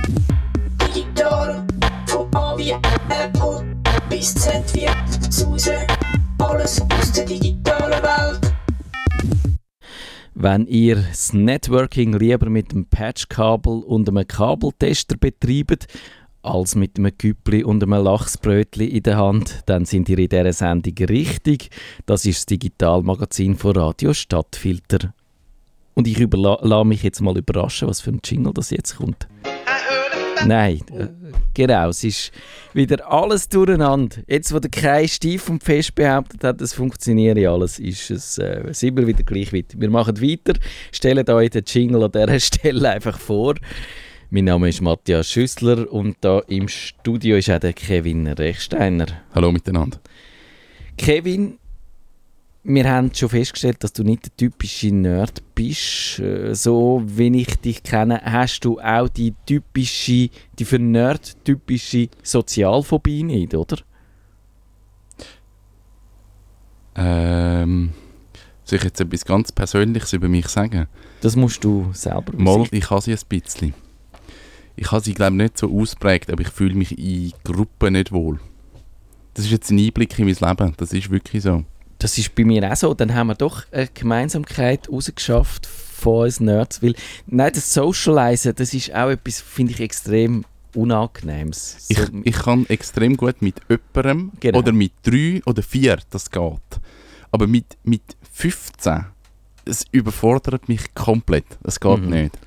Digital, von A wie Apple bis Z wie Suse, alles aus der digitalen Welt. Wenn ihr das Networking lieber mit einem Patchkabel und einem Kabeltester betreibt, als mit einem Küppli und einem Lachsbrötli in der Hand, dann sind ihr in dieser Sendung richtig. Das ist das Digitalmagazin von Radio Stadtfilter. Und ich lasse mich jetzt mal überraschen, was für ein Jingle das jetzt kommt. Nein, genau, es ist wieder alles durcheinander. Jetzt, wo der Kai steif und fest behauptet hat, es funktioniere alles, ist es sind wir wieder gleich weit. Wir machen weiter, stellen euch den Jingle an dieser Stelle einfach vor. Mein Name ist Matthias Schüssler und da im Studio ist auch der Kevin Rechsteiner. Hallo miteinander. Kevin, wir haben schon festgestellt, dass du nicht der typische Nerd bist. So wie ich dich kenne, hast du auch die für Nerd typische Sozialphobie nicht, oder? Soll ich jetzt etwas ganz Persönliches über mich sagen? Das musst du selber wissen. Mal, ich habe sie ein bisschen. Ich habe sie, glaube ich, nicht so ausprägt, aber ich fühle mich in Gruppen nicht wohl. Das ist jetzt ein Einblick in mein Leben, das ist wirklich so. Das ist bei mir auch so. Dann haben wir doch eine Gemeinsamkeit rausgeschafft von uns Nerds. Weil, nein, das Socialisen, das ist auch etwas, finde ich, extrem Unangenehmes. So, ich kann extrem gut mit jemandem genau. Oder mit 3 oder 4, das geht. Aber mit 15, es überfordert mich komplett. Das geht nicht.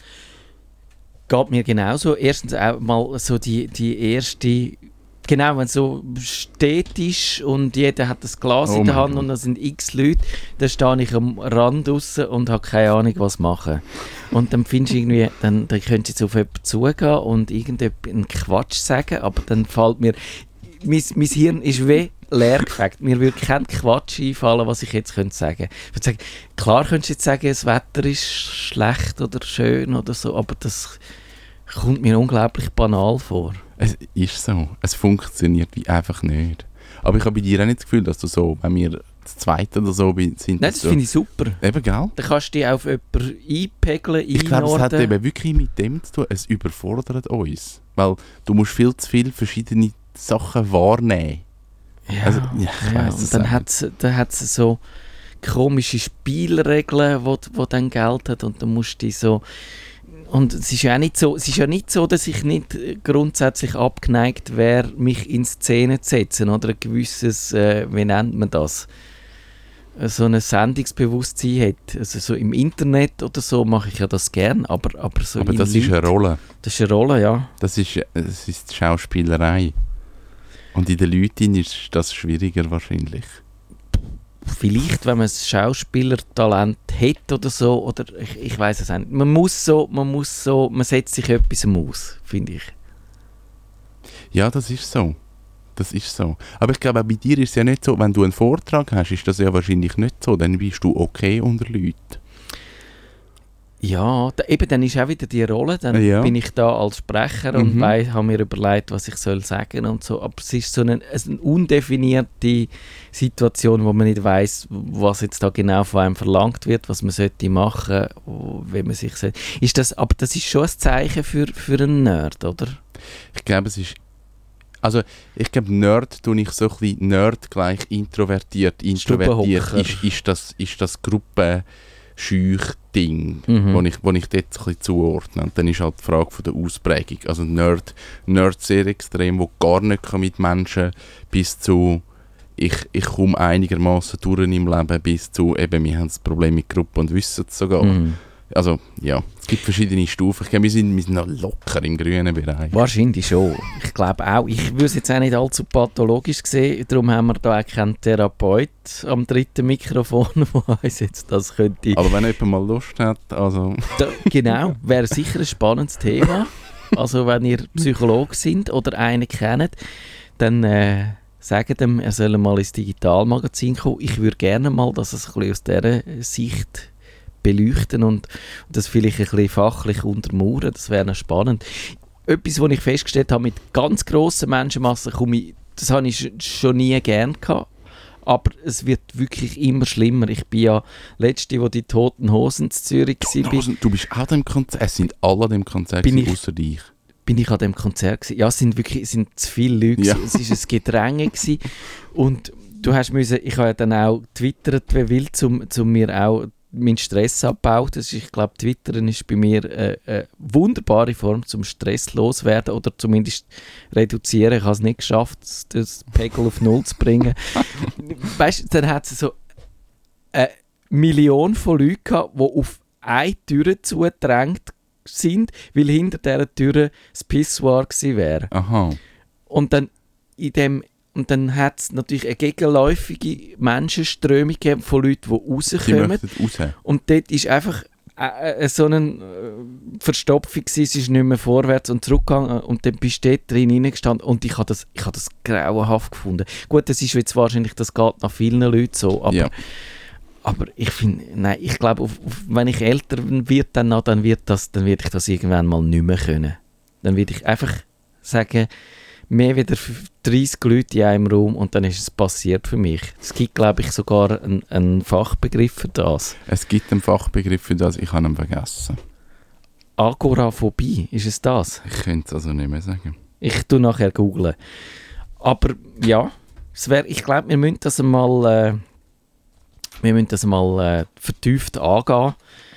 Geht mir genauso. Erstens auch mal so die erste... Genau, wenn es so steht ist und jeder hat das Glas in der Hand und da sind x Leute, dann stehe ich am Rand raus und habe keine Ahnung, was machen. Und dann findest du irgendwie, dann könntest du jetzt auf jemanden zugehen und irgendeinen Quatsch sagen, aber dann fällt mir, mein Hirn ist wie leer gefegt. Mir würde kein Quatsch einfallen, was ich jetzt könnte sagen. Ich würde sagen, klar könntest du jetzt sagen, das Wetter ist schlecht oder schön oder so, aber das kommt mir unglaublich banal vor. Es ist so. Es funktioniert wie einfach nicht. Aber ich habe bei dir auch nicht das Gefühl, dass du so, wenn wir das Zweite oder so sind... Nein, das finde ich super. Eben, gell? Dann kannst du dich auf jemanden einpegeln, Ich glaube, es hat eben wirklich mit dem zu tun. Es überfordert uns. Weil du musst viel zu viele verschiedene Sachen wahrnehmen. Ja, also, ich weiss und es dann hat es so komische Spielregeln, die dann gelten und dann musst du die so... Und es ist ja nicht so, dass ich nicht grundsätzlich abgeneigt wäre, mich in Szene zu setzen oder ein gewisses, wie nennt man das, so ein Sendungsbewusstsein hat. Also so im Internet oder so mache ich ja das gern, aber so aber das ist eine Rolle. Das ist eine Rolle, ja. Das ist die Schauspielerei. Und in den Leuten ist das schwieriger wahrscheinlich. Vielleicht, wenn man ein Schauspielertalent hat oder so, oder ich weiß es nicht. Man setzt sich etwas aus, finde ich. Ja, das ist so. Das ist so. Aber ich glaube, auch bei dir ist es ja nicht so, wenn du einen Vortrag hast, ist das ja wahrscheinlich nicht so, dann bist du okay unter Leuten. Ja, dann ist auch wieder die Rolle, dann bin ich da als Sprecher und habe mir überlegt, was ich soll sagen und so. Aber es ist so eine undefinierte Situation, wo man nicht weiss, was jetzt da genau von einem verlangt wird, was man sollte machen, wie man sich sollte. Aber das ist schon ein Zeichen für einen Nerd, oder? Ich glaube, es ist... Also, ich glaube, Nerd tue ich so ein bisschen Nerd gleich introvertiert. Introvertiert ist das Gruppenscheuch-Ding, wo ich dort so ein bisschen zuordne. Und dann ist halt die Frage von der Ausprägung. Also Nerd sehr extrem, wo gar nicht mit Menschen bis zu ich komme einigermaßen durch im Leben bis zu eben, wir haben das Problem mit Gruppen und wissen es sogar. Also ja, es gibt verschiedene Stufen. Ich glaube, wir sind noch locker im grünen Bereich. Wahrscheinlich schon. Ich glaube auch. Ich würde es jetzt auch nicht allzu pathologisch sehen. Darum haben wir da auch keinen Therapeut am dritten Mikrofon, der uns jetzt das könnte... Aber wenn jemand mal Lust hat, also... Genau, wäre sicher ein spannendes Thema. Also wenn ihr Psychologe sind oder einen kennt, dann sagt ihm, er soll mal ins Digitalmagazin kommen. Ich würde gerne mal, dass es ein bisschen aus dieser Sicht beleuchten und das vielleicht ein bisschen fachlich untermauern. Das wäre noch spannend. Etwas, was ich festgestellt habe, mit ganz grossen Menschenmassen das habe ich schon nie gern gehabt. Aber es wird wirklich immer schlimmer. Ich bin ja letzte, wo die Toten Hosen in Zürich waren. Du bist auch dem Konzert. Es sind alle an dem Konzert außer dich. bin ich an dem Konzert gewesen. Ja, es sind zu viele Leute Ja. gewesen. Es war ein Gedränge gewesen. Und du hast müssen, ich habe ja dann auch twittert wie wild, zum mir auch meinen Stress abbauen. Das ist, ich glaube, Twittern ist bei mir eine wunderbare Form zum Stress loswerden oder zumindest reduzieren. Ich habe es nicht geschafft, das Pegel auf Null zu bringen. Weißt du, dann hat es so eine Million von Leuten gehabt, die auf eine Tür zugedrängt sind, weil hinter dieser Tür das Pissoir gewesen wäre. Aha. Und dann hat es natürlich eine gegenläufige Menschenströmung gegeben von Leuten, die Die rauskommen. möchten raus. Und dort ist einfach so eine Verstopfung gewesen, es ist nicht mehr vorwärts und zurückgegangen und dann bist du dort drin reingestanden und ich habe das grauenhaft gefunden. Gut, das ist jetzt wahrscheinlich, das geht nach vielen Leuten so, aber, Ja. aber ich finde, nein, ich glaube, wenn ich älter werde, dann werde ich das irgendwann mal nicht mehr können. Dann werde ich einfach sagen, mehr wieder 30 Leute in einem Raum und dann ist es passiert für mich. Es gibt, glaube ich, sogar einen Fachbegriff für das. Es gibt einen Fachbegriff für das, ich habe ihn vergessen. Agoraphobie, ist es das? Ich könnte es also nicht mehr sagen. Ich tue nachher googlen. Aber ja, ich glaube, wir müssen das mal vertieft angehen.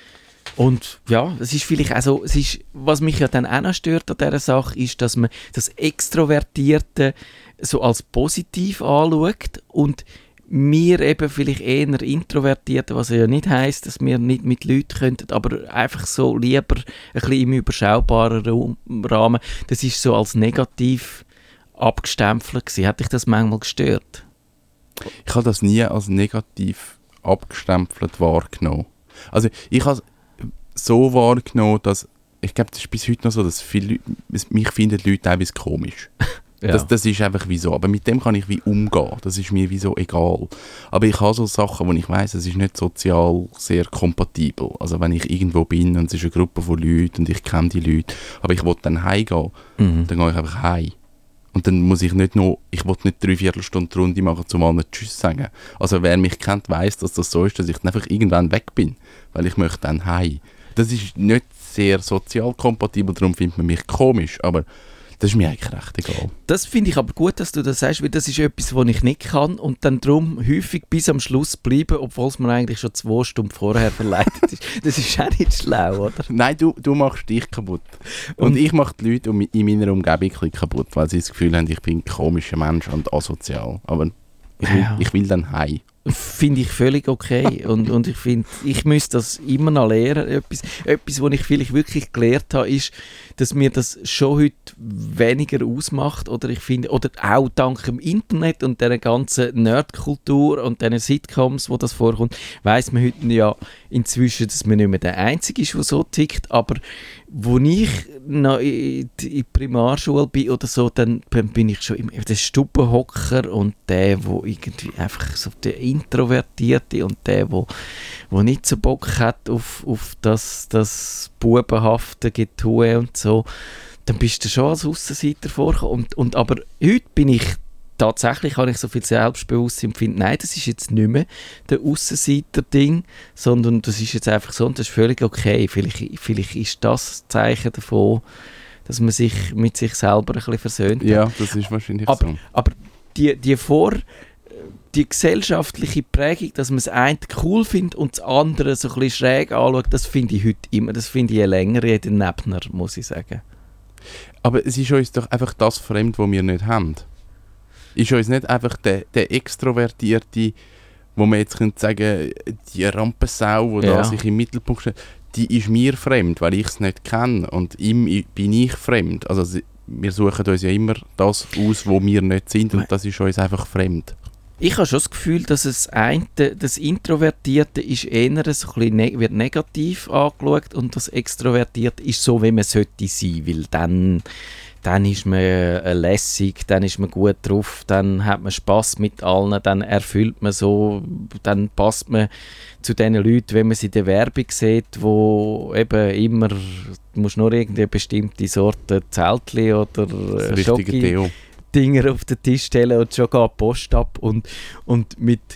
Und ja, es ist vielleicht auch so, was mich ja dann auch noch stört an dieser Sache, ist, dass man das Extrovertierte so als positiv anschaut und wir eben vielleicht eher Introvertierte, was ja nicht heisst, dass wir nicht mit Leuten könnten, aber einfach so lieber ein bisschen im überschaubaren Rahmen. Das ist so als negativ abgestempelt gewesen. Hat dich das manchmal gestört? Ich habe das nie als negativ abgestempelt wahrgenommen. Also ich habe so wahrgenommen, dass ich glaube, das ist bis heute noch so, dass viele Leute, mich finden die Leute teilweise komisch. Ja. Das ist einfach wie so. Aber mit dem kann ich wie umgehen. Das ist mir wie so egal. Aber ich habe so Sachen, wo ich weiss, es ist nicht sozial sehr kompatibel. Also wenn ich irgendwo bin und es ist eine Gruppe von Leuten und ich kenne die Leute, aber ich will dann heimgehen, dann gehe ich einfach heim. Und dann muss ich nicht 3/4 Stunden Runde machen, um allen Tschüss zu sagen. Also wer mich kennt, weiss, dass das so ist, dass ich dann einfach irgendwann weg bin, weil ich möchte dann heim. Das ist nicht sehr sozial kompatibel, darum findet man mich komisch, aber das ist mir eigentlich recht egal. Das finde ich aber gut, dass du das sagst, weil das ist etwas, was ich nicht kann und dann darum häufig bis am Schluss bleiben, obwohl es mir eigentlich schon 2 Stunden vorher verleitet ist. Das ist auch nicht schlau, oder? Nein, du machst dich kaputt. Und ich mache die Leute in meiner Umgebung ein bisschen kaputt, weil sie das Gefühl haben, ich bin ein komischer Mensch und asozial. Aber ich will dann heim. Finde ich völlig okay. Und ich finde, ich müsste das immer noch lernen. Etwas, was ich vielleicht wirklich gelernt habe, ist, dass mir das schon heute weniger ausmacht. Oder ich finde, oder auch dank dem Internet und dieser ganzen Nerdkultur und diesen Sitcoms, wo das vorkommt, weiss man heute ja inzwischen, dass man nicht mehr der Einzige ist, der so tickt. Aber wo ich noch in der Primarschule bin oder so, dann bin ich schon immer der Stubenhocker und der irgendwie einfach so der Introvertierte und der, wo nicht so Bock hat auf das bubenhafte Getue und so, dann bist du schon als Aussenseiter vorgekommen. Und aber heute bin ich tatsächlich, habe ich so viel Selbstbewusstsein und finde, nein, das ist jetzt nicht mehr der Aussenseiter-Ding, sondern das ist jetzt einfach so und das ist völlig okay. Vielleicht ist das Zeichen davon, dass man sich mit sich selber ein bisschen versöhnt hat. Ja, das ist wahrscheinlich so. Aber die gesellschaftliche Prägung, dass man das eine cool findet und das andere so ein bisschen schräg anschaut, das finde ich heute immer, das finde ich je länger, je Nebner, muss ich sagen. Aber es ist uns doch einfach das fremd, was wir nicht haben. Ist uns nicht einfach der Extrovertierte, wo man jetzt könnte sagen, die Rampensau, die da sich im Mittelpunkt steht, die ist mir fremd, weil ich es nicht kenne und ihm bin ich fremd. Also wir suchen uns ja immer das aus, wo wir nicht sind und das ist uns einfach fremd. Ich habe schon das Gefühl, dass das Introvertierte ist eher so ein bisschen wird negativ angeschaut und das Extrovertierte ist so, wie man sollte sein, weil dann ist man lässig, dann ist man gut drauf, dann hat man Spass mit allen, dann erfüllt man so, dann passt man zu den Leuten, wenn man sie in der Werbung sieht, wo eben immer, du musst nur irgendeine bestimmte Sorte Zeltli oder Schoki Dinger auf den Tisch stellen und schon geht die Post ab und mit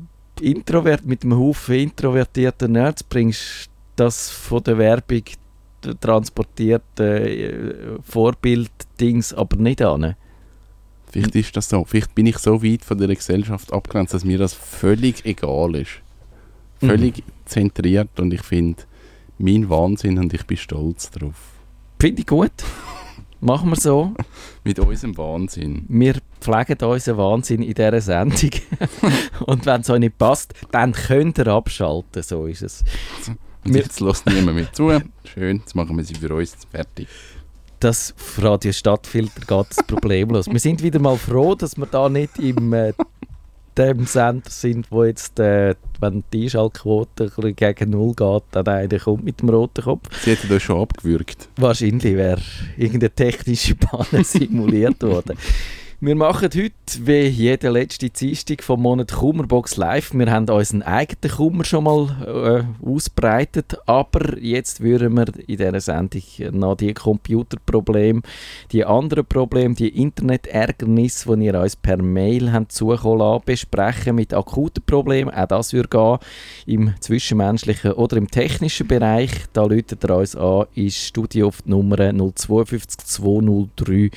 einem Haufen introvertierter Nerds bringst du das von der Werbung transportiert Vorbild-Dings aber nicht an. Vielleicht ist das so. Vielleicht bin ich so weit von der Gesellschaft abgrenzt, dass mir das völlig egal ist. Völlig zentriert und ich finde, mein Wahnsinn und ich bin stolz drauf. Finde ich gut. Machen wir so. Mit unserem Wahnsinn. Wir pflegen unseren Wahnsinn in dieser Sendung. Und wenn es euch nicht passt, dann könnt ihr abschalten. So ist es. Und jetzt lässt niemand mehr zu. Schön, jetzt machen wir sie für uns fertig. Das auf Radio Stadtfilter geht das problemlos. Wir sind wieder mal froh, dass wir da nicht im dem Sender sind, wo jetzt, wenn die Einschaltquote ein bisschen gegen Null geht, dann einer kommt mit dem roten Kopf. Sie hätten das schon abgewürgt. Wahrscheinlich wäre irgendeine technische Panne simuliert worden. Wir machen heute, wie jede letzte Dienstag vom Monat, Kummerbox live. Wir haben unseren eigenen Kummer schon mal ausbreitet, aber jetzt würden wir in dieser Sendung noch die Computerprobleme, die anderen Probleme, die Internet-Ärgernisse, die ihr uns per Mail habt zukommen lassen, besprechen mit akuten Problemen. Auch das würde gehen im zwischenmenschlichen oder im technischen Bereich. Da läutet ihr uns an, ist Studio auf die Nummer 052 203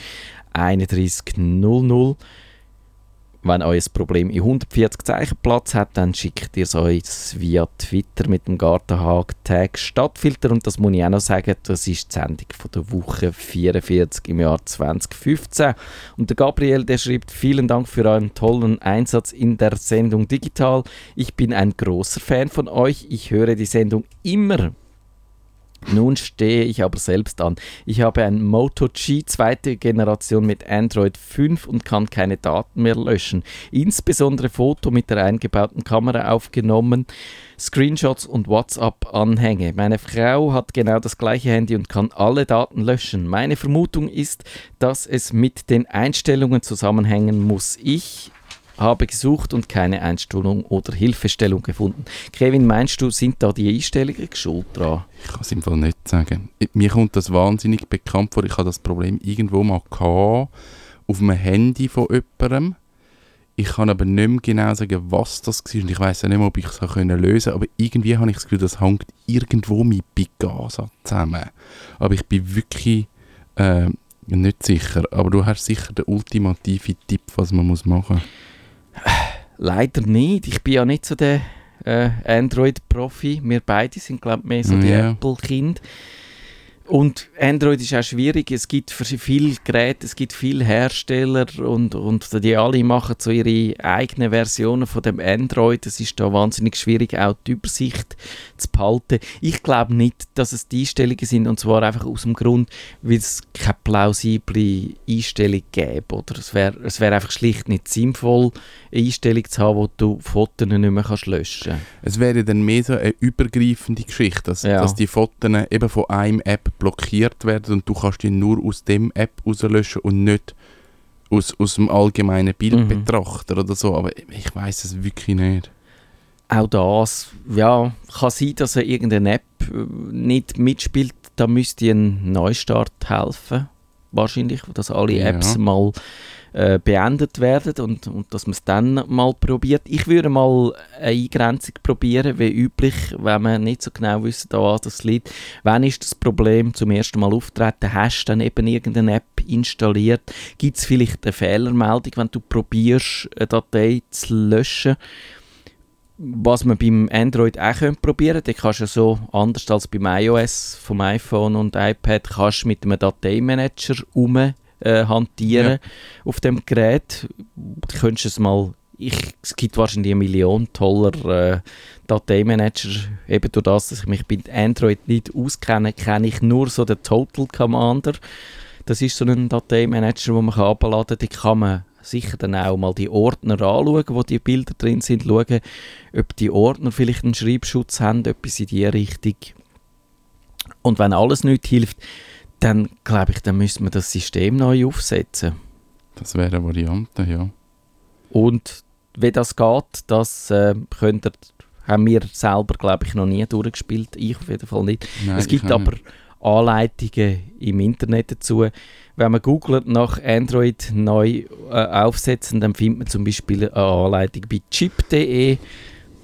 3100. Wenn euer Problem in 140 Zeichen Platz hat, dann schickt ihr es uns via Twitter mit dem Gartenhag-Tag Stadtfilter. Und das muss ich auch noch sagen, das ist die Sendung von der Woche 44 im Jahr 2015. Und der Gabriel, der schreibt: Vielen Dank für euren tollen Einsatz in der Sendung Digital. Ich bin ein großer Fan von euch. Ich höre die Sendung immer. Nun stehe ich aber selbst an. Ich habe ein Moto G 2. Generation mit Android 5 und kann keine Daten mehr löschen. Insbesondere Foto mit der eingebauten Kamera aufgenommen, Screenshots und WhatsApp-Anhänge. Meine Frau hat genau das gleiche Handy und kann alle Daten löschen. Meine Vermutung ist, dass es mit den Einstellungen zusammenhängen muss. Ich habe gesucht und keine Einstellung oder Hilfestellung gefunden. Kevin, meinst du, sind da die Einstellungen schuld dran? Ich kann es im Fall nicht sagen. Mir kommt das wahnsinnig bekannt vor. Ich hatte das Problem irgendwo mal gehabt, auf einem Handy von jemandem. Ich kann aber nicht mehr genau sagen, was das war. Und ich weiss auch nicht mehr, ob ich es lösen konnte. Aber irgendwie habe ich das Gefühl, das hängt irgendwo mit Picasa zusammen. Aber ich bin wirklich nicht sicher. Aber du hast sicher den ultimativen Tipp, was man machen muss. Leider nicht. Ich bin ja nicht so der Android-Profi. Wir beide sind, glaube ich, mehr so die Apple-Kinder. Und Android ist auch schwierig. Es gibt für viele Geräte, es gibt viele Hersteller und die alle machen so ihre eigenen Versionen von dem Android. Es ist da wahnsinnig schwierig, auch die Übersicht zu behalten. Ich glaube nicht, dass es die Einstellungen sind, und zwar einfach aus dem Grund, weil es keine plausible Einstellung gäbe. Oder es wär einfach schlicht nicht sinnvoll, eine Einstellung zu haben, wo du Fotos nicht mehr löschen kannst. Es wäre dann mehr so eine übergreifende Geschichte, dass die Fotos eben von einem App blockiert werden und du kannst die nur aus dem App rauslöschen und nicht aus dem allgemeinen Bildbetrachter oder so. Aber ich weiss es wirklich nicht. Auch das, ja, kann sein, dass irgendeine App nicht mitspielt. Da müsste ein Neustart helfen. Wahrscheinlich, dass alle Apps mal beendet werden und dass man es dann mal probiert. Ich würde mal eine Eingrenzung probieren, wie üblich, wenn man nicht so genau wissen, was das liegt. Wann ist das Problem zum ersten Mal auftreten? Hast du dann eben irgendeine App installiert? Gibt es vielleicht eine Fehlermeldung, wenn du probierst, eine Datei zu löschen? Was man beim Android auch probieren könnte, da kannst du so, anders als beim iOS vom iPhone und iPad, kannst du mit einem Dateimanager hantieren auf dem Gerät. Du könntest es mal, es gibt wahrscheinlich 1 Million toller Dateimanager. Eben durch das, dass ich mich bei Android nicht auskenne, kenne ich nur so den Total Commander. Das ist so ein Dateimanager, den man herunterladen kann. Da kann man sicher dann auch mal die Ordner anschauen, wo die Bilder drin sind, schauen, ob die Ordner vielleicht einen Schreibschutz haben, etwas in die Richtung. Und wenn alles nicht hilft, dann glaube ich, dann müssen wir das System neu aufsetzen. Das wäre eine Variante, ja. Und wie das geht, das haben wir selber, glaube ich, noch nie durchgespielt. Ich auf jeden Fall nicht. Nein, es gibt aber Anleitungen im Internet dazu. Wenn man googelt nach Android neu aufsetzen, dann findet man zum Beispiel eine Anleitung bei chip.de.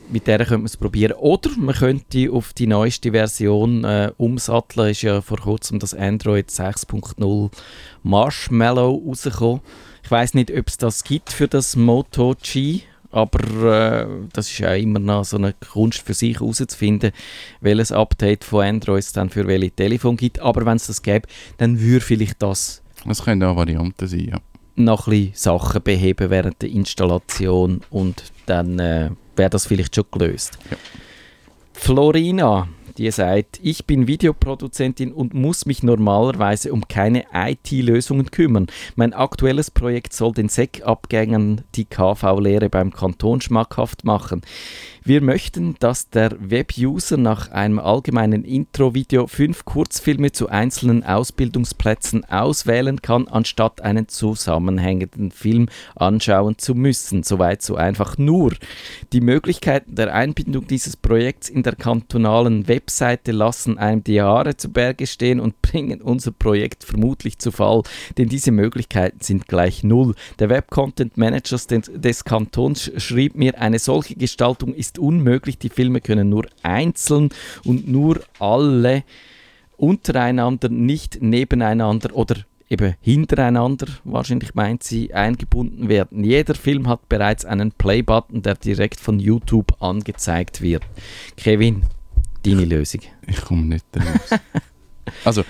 mit der könnte man es probieren. Oder man könnte auf die neueste Version umsatteln. Ist ja vor kurzem das Android 6.0 Marshmallow rausgekommen. Ich weiss nicht, ob es das gibt für das Moto G, aber das ist ja immer noch so eine Kunst für sich herauszufinden, welches Update von Android es dann für welche Telefon gibt. Aber wenn es das gäbe, dann würde vielleicht das können auch Varianten sein, ja. noch ein bisschen Sachen beheben während der Installation und dann wäre das vielleicht schon gelöst. Ja. Florina, die sagt, ich bin Videoproduzentin und muss mich normalerweise um keine IT-Lösungen kümmern. Mein aktuelles Projekt soll den SEC-Abgängern die KV-Lehre beim Kanton schmackhaft machen. Wir möchten, dass der Web-User nach einem allgemeinen Intro-Video 5 Kurzfilme zu einzelnen Ausbildungsplätzen auswählen kann, anstatt einen zusammenhängenden Film anschauen zu müssen. Soweit so einfach. Nur die Möglichkeiten der Einbindung dieses Projekts in der kantonalen Webseite lassen einem die Haare zu Berge stehen und bringen unser Projekt vermutlich zu Fall, denn diese Möglichkeiten sind gleich null. Der Web-Content-Manager des Kantons schrieb mir, eine solche Gestaltung ist unmöglich, die Filme können nur einzeln und nur alle untereinander, nicht nebeneinander oder eben hintereinander, wahrscheinlich meint sie, eingebunden werden. Jeder Film hat bereits einen Play-Button, der direkt von YouTube angezeigt wird. Kevin, deine Lösung? Ich komme nicht raus. Also,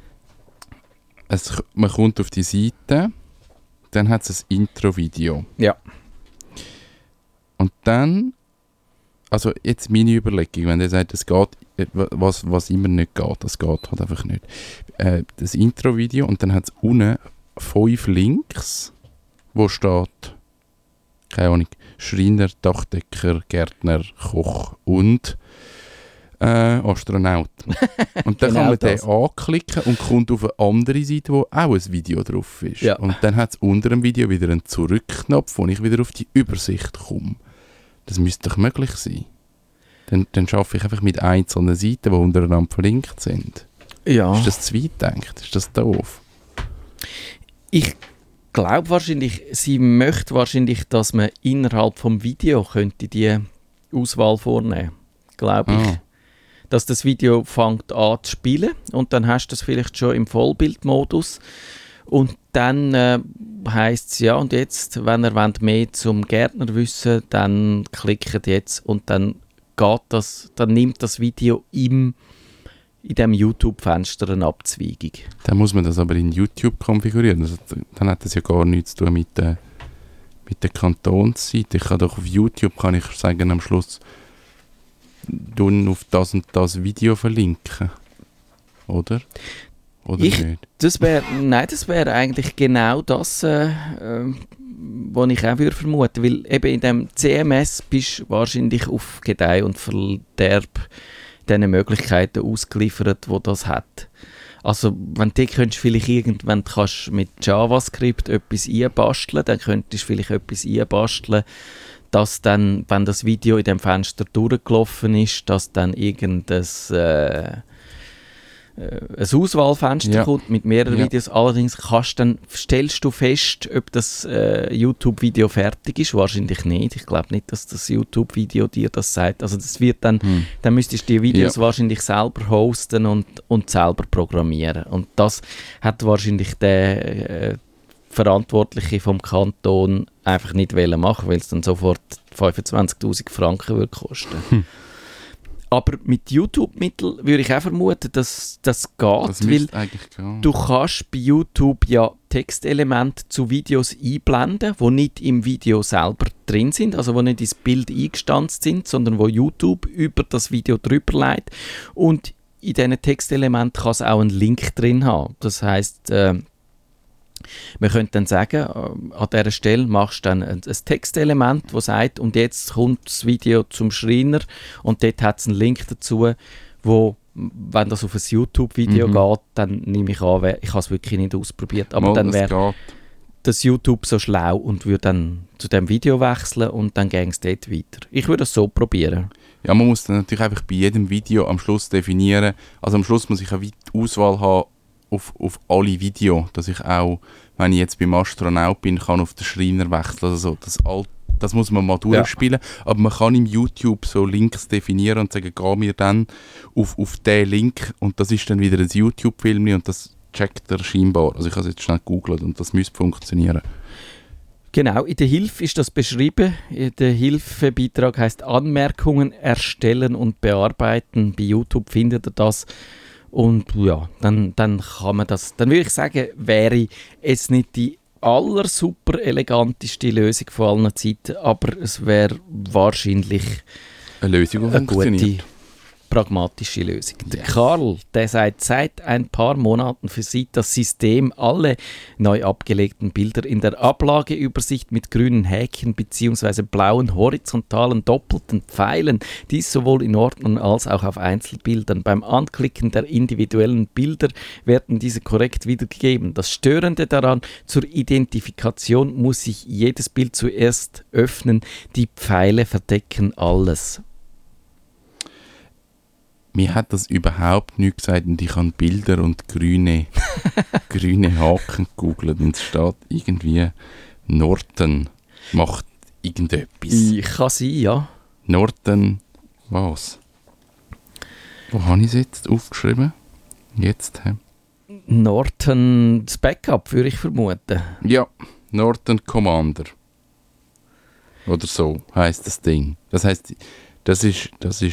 man kommt auf die Seite, dann hat es ein Intro-Video. Ja. Und dann, also jetzt meine Überlegung, wenn der sagt, es geht, was immer nicht geht, das geht halt einfach nicht. Das Intro-Video und dann hat es unten 5 Links, wo steht, keine Ahnung, Schreiner, Dachdecker, Gärtner, Koch und Astronaut. Und dann Genau kann man das. den anklicken und kommt auf eine andere Seite, wo auch ein Video drauf ist. Ja. Und dann hat es unter dem Video wieder einen Zurückknopf, wo ich wieder auf die Übersicht komme. Das müsste doch möglich sein. Dann arbeite ich einfach mit einzelnen Seiten, die untereinander verlinkt sind. Ja. Ist das zu weit gedacht? Ist das doof? Ich glaube wahrscheinlich, sie möchte wahrscheinlich, dass man innerhalb vom Video könnte die Auswahl vornehmen. Glaube ich. Ah. Dass das Video fängt an zu spielen und dann hast du das vielleicht schon im Vollbildmodus und dann heisst es ja, und jetzt, wenn ihr mehr zum Gärtner wissen, dann klickt jetzt und dann nimmt das Video in dem YouTube-Fenster eine Abzweigung. Dann muss man das aber in YouTube konfigurieren. Also, dann hat das ja gar nichts zu tun mit der Kantonsseite. Ich kann doch auf YouTube, kann ich sagen, am Schluss auf das und das Video verlinken. Oder? Oder nicht? Das wäre eigentlich genau das, was ich auch würde vermuten. Weil eben in dem CMS bist du wahrscheinlich auf Gedeih und Verderb diesen Möglichkeiten ausgeliefert, die das hat. Also wenn du könntest vielleicht irgendwann kannst mit JavaScript etwas einbasteln, dann könntest du vielleicht etwas einbasteln, dass dann, wenn das Video in dem Fenster durchgelaufen ist, dass dann irgendein ein Auswahlfenster kommt mit mehreren Videos. Allerdings stellst du fest, ob das YouTube-Video fertig ist. Wahrscheinlich nicht. Ich glaube nicht, dass das YouTube-Video dir das sagt. Also das wird dann müsstest du die Videos wahrscheinlich selber hosten und selber programmieren. Und das hat wahrscheinlich der Verantwortliche vom Kanton einfach nicht machen, weil es dann sofort 25'000 Franken würde kosten. Aber mit YouTube-Mitteln würde ich auch vermuten, dass das geht, weil du kannst bei YouTube ja Textelemente zu Videos einblenden, die nicht im Video selber drin sind, also die nicht ins Bild eingestanzt sind, sondern wo YouTube über das Video drüber leitet. Und in diesen Textelementen kann es auch einen Link drin haben. Das heisst, man könnte dann sagen, an dieser Stelle machst du dann ein Textelement, das sagt, und jetzt kommt das Video zum Schreiner und dort hat es einen Link dazu, wo, wenn das auf ein YouTube-Video geht, dann nehme ich an, ich habe es wirklich nicht ausprobiert, aber dann wäre das YouTube so schlau und würde dann zu dem Video wechseln und dann ging es dort weiter. Ich würde es so probieren. Ja, man muss dann natürlich einfach bei jedem Video am Schluss definieren, also am Schluss muss ich eine Auswahl haben, auf alle Videos, dass ich auch, wenn ich jetzt beim Astronaut bin, kann auf den Schreiner wechseln. Also das Das muss man mal durchspielen. Aber man kann im YouTube so Links definieren und sagen, geh mir dann auf den Link und das ist dann wieder ein YouTube-Film und das checkt er scheinbar. Also ich habe es jetzt schnell gegoogelt und das müsste funktionieren. Genau, in der Hilfe ist das beschrieben. Der Hilfebeitrag heißt Anmerkungen erstellen und bearbeiten. Bei YouTube findet ihr das. Und ja, dann kann man das. Dann würde ich sagen, wäre es nicht die super eleganteste Lösung von allen Zeiten, aber es wäre wahrscheinlich Eine Lösung, die eine funktioniert. gute, pragmatische Lösung. Der Karl, der sagt, seit ein paar Monaten versieht das System alle neu abgelegten Bilder in der Ablageübersicht mit grünen Häkchen bzw. blauen horizontalen doppelten Pfeilen. Dies sowohl in Ordnern als auch auf Einzelbildern. Beim Anklicken der individuellen Bilder werden diese korrekt wiedergegeben. Das Störende daran, zur Identifikation muss sich jedes Bild zuerst öffnen. Die Pfeile verdecken alles. Mir hat das überhaupt nichts gesagt und ich habe Bilder und grüne Haken gegoogelt und es steht irgendwie Norton macht irgendetwas. Kann sein, ja. Norton, was? Wo habe ich es jetzt aufgeschrieben? Jetzt. Norton, das Backup, würde ich vermuten. Ja, Norton Commander. Oder so heisst das Ding. Das heisst, das ist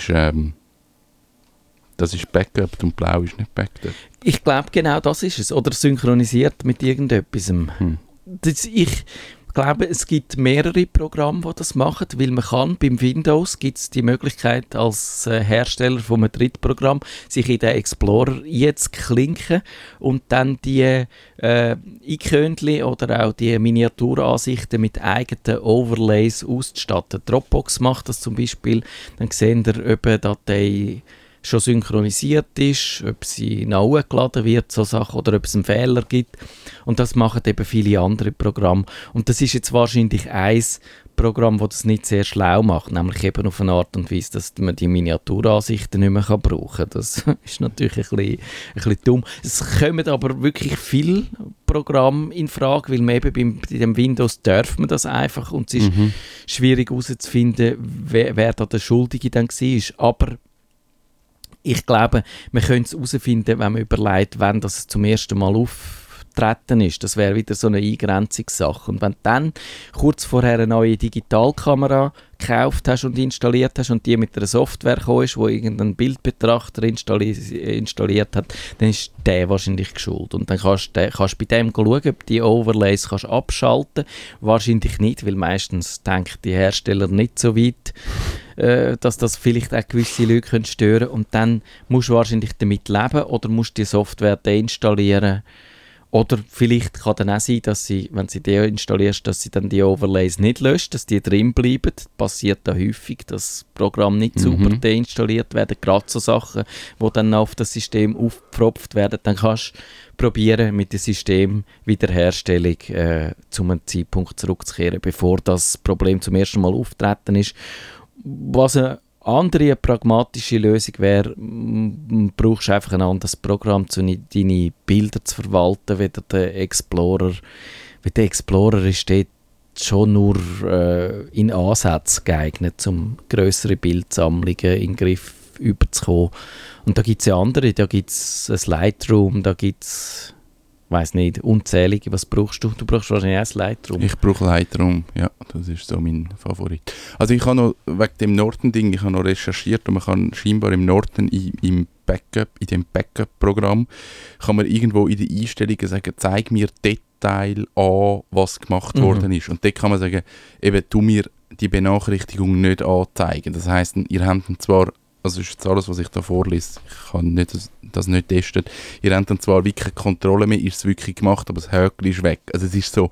Backup und Blau ist nicht Backup. Ich glaube, genau das ist es. Oder synchronisiert mit irgendetwas. Ich glaube, es gibt mehrere Programme, die das machen, weil man kann, beim Windows gibt es die Möglichkeit, als Hersteller von einem Drittprogramm sich in den Explorer einzuklinken und dann die Icönchen oder auch die Miniaturansichten mit eigenen Overlays auszustatten. Dropbox macht das zum Beispiel. Dann seht ihr, ob eine Datei schon synchronisiert ist, ob sie noch hochgeladen wird, so Sachen, oder ob es einen Fehler gibt. Und das machen eben viele andere Programme. Und das ist jetzt wahrscheinlich ein Programm, das das nicht sehr schlau macht, nämlich eben auf eine Art und Weise, dass man die Miniaturansichten nicht mehr brauchen kann. Das ist natürlich ein bisschen dumm. Es kommen aber wirklich viele Programme in Frage, weil man eben bei dem Windows darf man das einfach und es ist schwierig herauszufinden, wer da der Schuldige dann war. Aber ich glaube, man könnte es herausfinden, wenn man überlegt, wann das zum ersten Mal auftreten ist. Das wäre wieder so eine Eingrenzungssache. Und wenn du dann kurz vorher eine neue Digitalkamera gekauft hast und installiert hast und die mit einer Software gekommen ist, die irgendein Bildbetrachter installiert hat, dann ist der wahrscheinlich geschult. Und dann kannst du bei dem schauen, ob die Overlays kannst abschalten kannst. Wahrscheinlich nicht, weil meistens denken die Hersteller nicht so weit, dass das vielleicht auch gewisse Leute stören können. Und dann musst du wahrscheinlich damit leben oder musst die Software deinstallieren. Oder vielleicht kann dann auch sein, dass sie, wenn sie deinstallierst, dass sie dann die Overlays nicht löscht, dass die drin bleiben. Das passiert da häufig, dass das Programm nicht sauber deinstalliert werden. Gerade so Sachen, die dann auf das System aufgepfropft werden. Dann kannst du probieren, mit dem System Wiederherstellung zu einem Zeitpunkt zurückzukehren, bevor das Problem zum ersten Mal auftreten ist. Was eine andere pragmatische Lösung wäre, brauchst du einfach ein anderes Programm, um deine Bilder zu verwalten, wie der Explorer. Weil der Explorer ist dort schon nur in Ansätzen geeignet, um grössere Bildsammlungen in den Griff überzukommen. Und da gibt es ja andere, da gibt es ein Lightroom, da gibt es, weiss nicht, unzählige. Was brauchst du? Du brauchst wahrscheinlich auch ein Lightroom. Ich brauche Lightroom, ja, das ist so mein Favorit. Also ich habe noch, wegen dem Norton-Ding, ich habe noch recherchiert und man kann scheinbar im Norton in dem Backup-Programm, kann man irgendwo in den Einstellungen sagen, zeig mir Detail an, was gemacht worden ist. Und dort kann man sagen, eben, tu mir die Benachrichtigung nicht anzeigen. Das heisst, ihr habt zwar, also ist jetzt alles, was ich da vorlese, ich kann das nicht testen. Ihr habt dann zwar wirklich keine Kontrolle mehr, ihr es wirklich gemacht, aber das Häkchen ist weg. Also es ist so,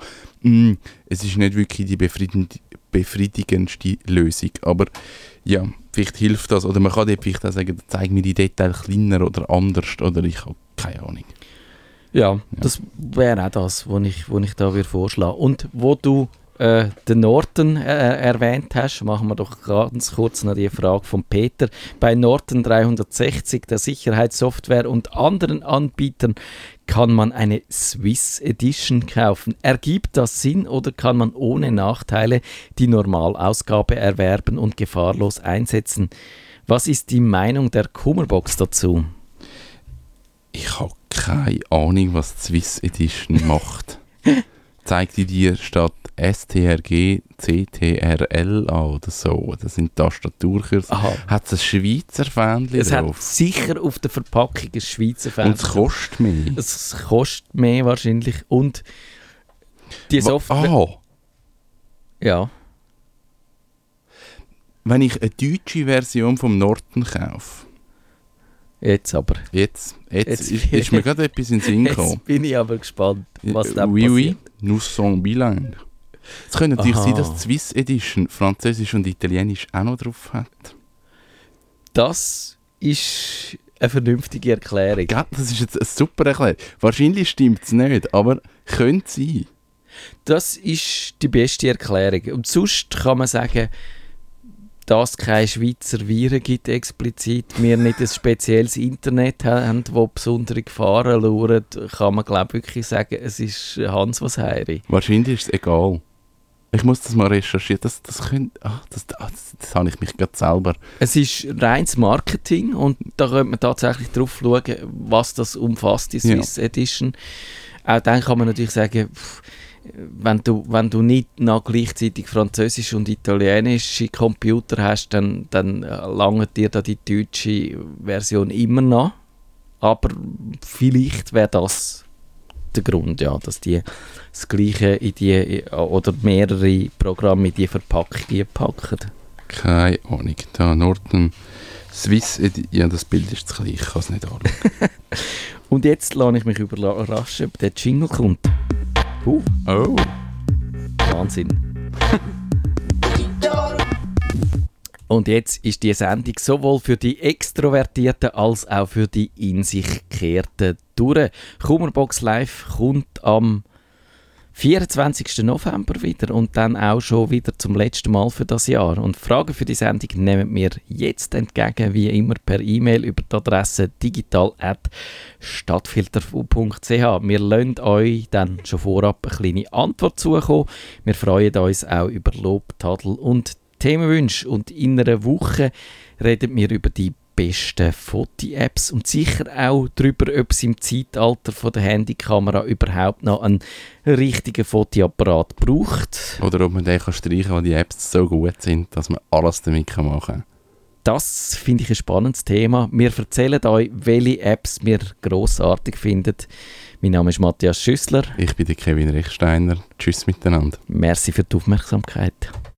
es ist nicht wirklich die befriedigendste Lösung. Aber ja, vielleicht hilft das. Oder man kann dort vielleicht auch sagen, zeig mir die Details kleiner oder anders. Oder ich habe keine Ahnung. Ja, das wäre auch das, was ich da vorschlagen würde. Und wo du den Norton erwähnt hast, machen wir doch ganz kurz noch die Frage von Peter. Bei Norton 360, der Sicherheitssoftware und anderen Anbietern, kann man eine Swiss Edition kaufen. Ergibt das Sinn oder kann man ohne Nachteile die Normalausgabe erwerben und gefahrlos einsetzen? Was ist die Meinung der Kummerbox dazu? Ich habe keine Ahnung, was die Swiss Edition macht. Zeigt die dir statt STRG CTRL an oder so? Das sind Tastaturkürzel. Hat es ein Schweizer Fähnchen Es drauf? hat sicher auf der Verpackung ein Schweizer Und Fähnchen. es kostet mehr. Es kostet mehr wahrscheinlich. Und die Software... Ja. Wenn ich eine deutsche Version vom Norton kaufe, Jetzt aber. jetzt Jetzt ist mir gerade etwas in den Sinn gekommen. Jetzt bin ich aber gespannt, was da Oui, passiert. oui, nous sommes bilingues. Es könnte natürlich Aha. sein, dass die Swiss Edition Französisch und Italienisch auch noch drauf hat. Das ist eine vernünftige Erklärung. Gell, das ist jetzt eine super Erklärung. Wahrscheinlich stimmt es nicht, aber könnte sein. Das ist die beste Erklärung. Und sonst kann man sagen, dass es keine Schweizer Viren gibt explizit, wir nicht ein spezielles Internet haben, das besondere Gefahren lauern, kann man glaube wirklich sagen, es ist Hans was Heiri. Wahrscheinlich ist es egal. Ich muss das mal recherchieren. Das habe ich mich gerade selber. Es ist reines Marketing und da könnte man tatsächlich drauf schauen, was das umfasst, die Swiss Edition. Auch dann kann man natürlich sagen, wenn du nicht noch gleichzeitig Französisch und Italienische Computer hast, dann langt dir da die deutsche Version immer noch. Aber vielleicht wäre das der Grund, ja, dass die das Gleiche in die oder mehrere Programme in die Verpackungen packen. Keine Ahnung. Da Norton Swiss ja, das Bild ist zu klein, ich kann es nicht anschauen. Und jetzt lasse ich mich überraschen, ob der Jingle kommt. Oh. Wahnsinn. Und jetzt ist die Sendung sowohl für die Extrovertierten als auch für die in sich Gekehrten durch. Kummerbox Live kommt am 24. November wieder und dann auch schon wieder zum letzten Mal für das Jahr. Und Fragen für die Sendung nehmen wir jetzt entgegen, wie immer per E-Mail über die Adresse digital@stadtfilter.ch. Wir lassen euch dann schon vorab eine kleine Antwort zukommen. Wir freuen uns auch über Lob, Tadel und Themenwünsche. Und in einer Woche reden wir über die besten Foto-Apps und sicher auch darüber, ob es im Zeitalter von der Handykamera überhaupt noch einen richtigen Fotoapparat braucht. Oder ob man den streichen kann, weil die Apps so gut sind, dass man alles damit machen kann. Das finde ich ein spannendes Thema. Wir erzählen euch, welche Apps wir grossartig finden. Mein Name ist Matthias Schüssler. Ich bin der Kevin Rechsteiner. Tschüss miteinander. Merci für die Aufmerksamkeit.